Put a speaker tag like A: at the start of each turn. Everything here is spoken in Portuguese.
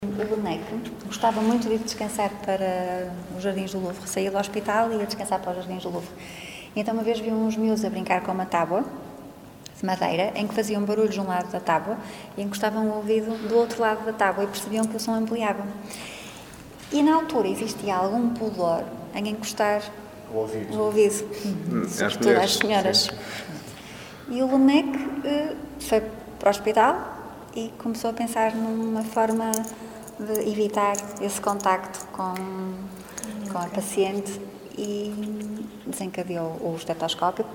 A: O boneco gostava muito de ir descansar para os Jardins do Louvre. Saía do hospital e ia descansar para os Jardins do Louvre. Então uma vez vi uns miúdos a brincar com uma tábua de madeira, em que faziam barulhos de um lado da tábua e encostavam o ouvido do outro lado da tábua e percebiam que o som ampliava. E na altura existia algum pudor em encostar o ouvido. Sobretudo às senhoras.
B: Sim.
A: E o boneco foi para o hospital e começou a pensar numa forma de evitar esse contacto com a paciente e desencadeou o estetoscópio.